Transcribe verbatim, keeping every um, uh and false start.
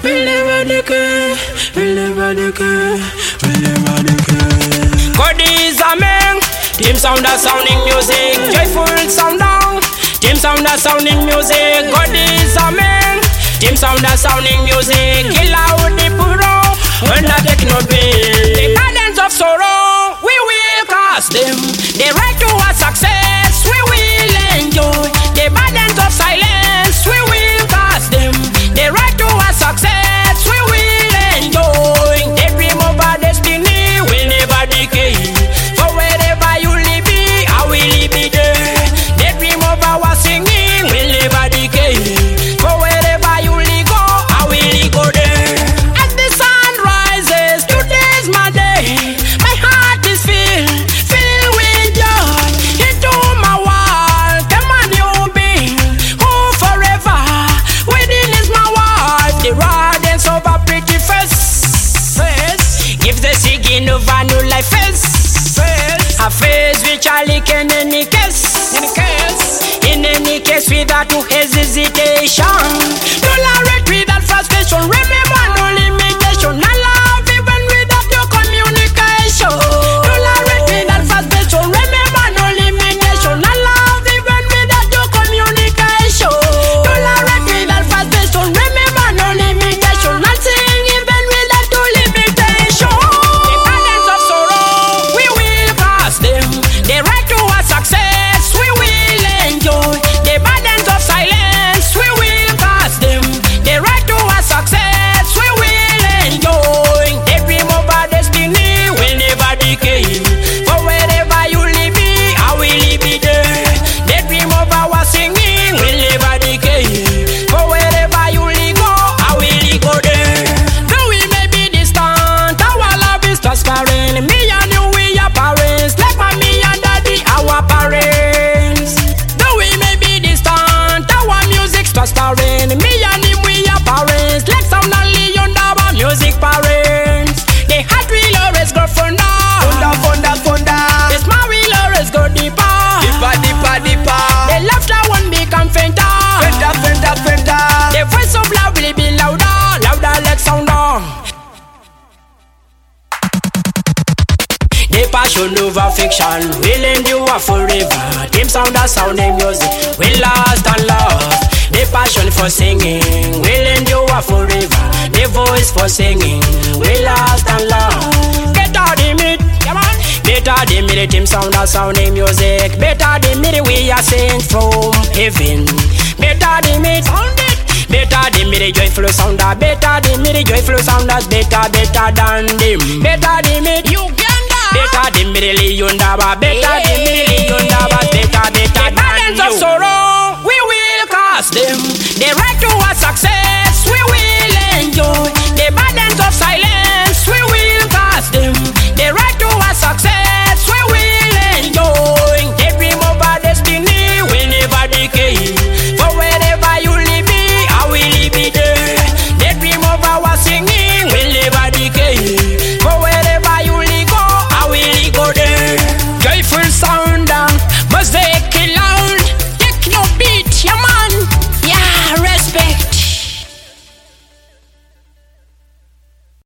we'll never decay, we'll never decay, we'll never decay. God is a man, Team Sound a sounding music, joyful sound down. Team Sound a sounding music, God is a man. Team Sound a sounding music, kill out the puro, when the techno beat. The gardens of sorrow, we will cast them. The right to our success, we will enjoy. The burdens of silence, we will cast them. The right to our success, we will enjoy. The dream of our destiny will never decay. For wherever you live, I will be there. The dream of our singing will never decay. For wherever you live, go, I will go there. As the sun rises, today's my day. My heart is filled, filled with joy. Into my world, come on, you being who forever within is my world. The radiance of a pretty face, face gives the singing of a new life face. Face. A face which I like in any case. In any case, in any case without no hesitation. Tolerate without frustration. Remember no limitation. I love even without your communication. Tolerate without frustration. Remember no limitation. I love even without your communication. Tolerate without frustration. Remember no limitation. I'll sing even without your limitation. The burdens of sorrow, we will cast them. The right to our success, we will enjoy. The burdens of silence, we will cast them. The right to our success, we will enjoy. The dream of our destiny will never decay. For wherever you live, I will be there. The dream of our singing will never decay. For wherever you live, I will go there. Though we may be distant, our love is transparent. Me and you, we are parents. Like mommy and daddy, our parents. Though we may be distant, our music's transparent. Me and him, we are parents. Like Sound and Leon, our music parents. The heart will always go further. Funda, funda, funda. The smile will always go deeper. Deeper, deeper, deeper. The laughter won't become fainter. Fenda, fenda, fenda. The voice of love will be louder, louder like sounder. The passion over fiction will endure forever. Team Sound a sounding music will last and last. The passion for singing will endure forever. The voice for singing will last and last. Better the meat, come on. Better the meat, Team Sound a sounding music. Better the meat, we are sent from heaven. Better the meat, sound it. Better the me the joyful sounder. Better the me the joyful sounders. Better, better than them. Better the me Uganda. Better the me the Leon Daba. Better the me the Leon Daba. Better, better than you.